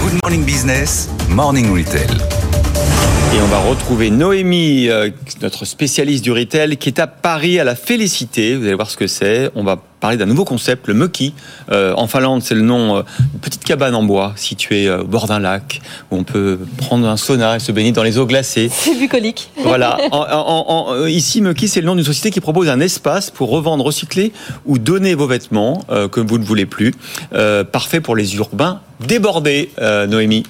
Good Morning Business, Morning Retail. Et on va retrouver Noémie, notre spécialiste du retail, qui est à Paris à la Félicité. Vous allez voir ce que c'est. On va parler d'un nouveau concept, le Mökki. En Finlande, c'est le nom d'une petite cabane en bois située au bord d'un lac où on peut prendre un sauna et se baigner dans les eaux glacées. C'est bucolique. Voilà. Ici, Mökki, c'est le nom d'une société qui propose un espace pour revendre, recycler ou donner vos vêtements que vous ne voulez plus. Parfait pour les urbains débordés, Noémie.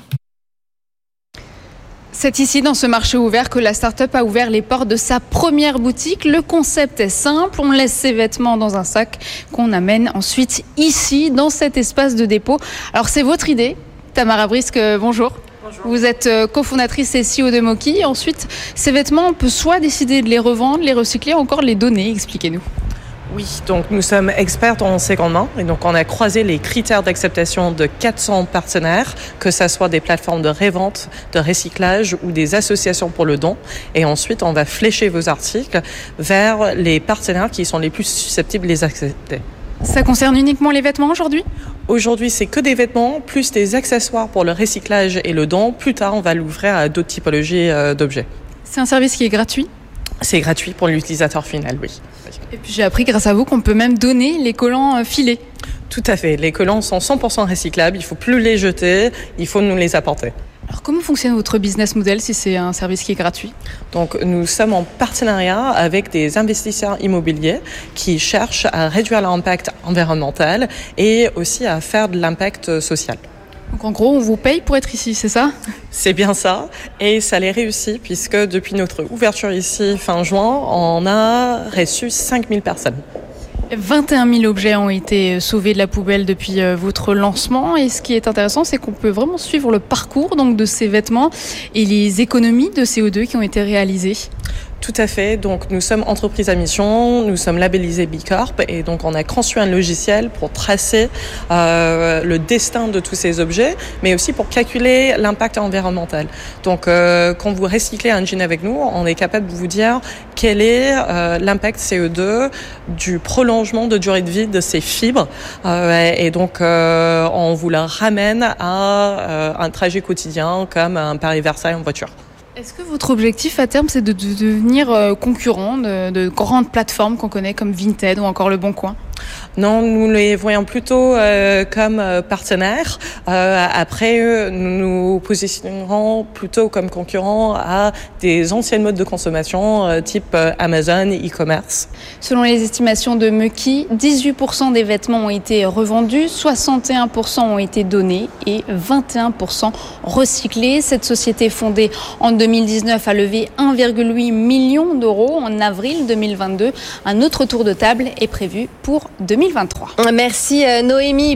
C'est ici, dans ce marché ouvert, que la start-up a ouvert les portes de sa première boutique. Le concept est simple, on laisse ses vêtements dans un sac qu'on amène ensuite ici, dans cet espace de dépôt. Alors c'est votre idée, Tamara Brisque, bonjour. Bonjour. Vous êtes cofondatrice et CEO de Mökki. Ensuite, ces vêtements, on peut soit décider de les revendre, les recycler, ou encore les donner. Expliquez-nous. Oui, donc nous sommes experts en seconde main et donc on a croisé les critères d'acceptation de 400 partenaires, que ce soit des plateformes de revente, de recyclage ou des associations pour le don. Et ensuite, on va flécher vos articles vers les partenaires qui sont les plus susceptibles de les accepter. Ça concerne uniquement les vêtements aujourd'hui ? Aujourd'hui, c'est que des vêtements, plus des accessoires pour le recyclage et le don. Plus tard, on va l'ouvrir à d'autres typologies d'objets. C'est un service qui est gratuit ? C'est gratuit pour l'utilisateur final, oui. Et puis j'ai appris grâce à vous qu'on peut même donner les collants filés. Tout à fait. Les collants sont 100% recyclables. Il ne faut plus les jeter. Il faut nous les apporter. Alors comment fonctionne votre business model si c'est un service qui est gratuit ? Donc nous sommes en partenariat avec des investisseurs immobiliers qui cherchent à réduire l'impact environnemental et aussi à faire de l'impact social. Donc en gros, on vous paye pour être ici, c'est ça ? C'est bien ça, et ça l'est réussi puisque depuis notre ouverture ici fin juin, on a reçu 5000 personnes. 21 000 objets ont été sauvés de la poubelle depuis votre lancement, et ce qui est intéressant, c'est qu'on peut vraiment suivre le parcours donc, de ces vêtements et les économies de CO2 qui ont été réalisées. Tout à fait. Donc, nous sommes entreprise à mission, nous sommes labellisés B Corp et donc on a construit un logiciel pour tracer le destin de tous ces objets, mais aussi pour calculer l'impact environnemental. Donc, quand vous recyclez un jean avec nous, on est capable de vous dire quel est l'impact CO2 du prolongement de durée de vie de ces fibres. Et donc, on vous la ramène à un trajet quotidien comme un Paris-Versailles en voiture. Est-ce que votre objectif à terme, c'est de devenir concurrent de grandes plateformes qu'on connaît comme Vinted ou encore Le Bon Coin ? Non, nous les voyons plutôt comme partenaires. Après, nous nous positionnerons plutôt comme concurrents à des anciennes modes de consommation type Amazon, e-commerce. Selon les estimations de Mökki, 18% des vêtements ont été revendus, 61% ont été donnés et 21% recyclés. Cette société fondée en 2019 a levé 1,8 million d'euros en avril 2022. Un autre tour de table est prévu pour 2023. Merci Noémie.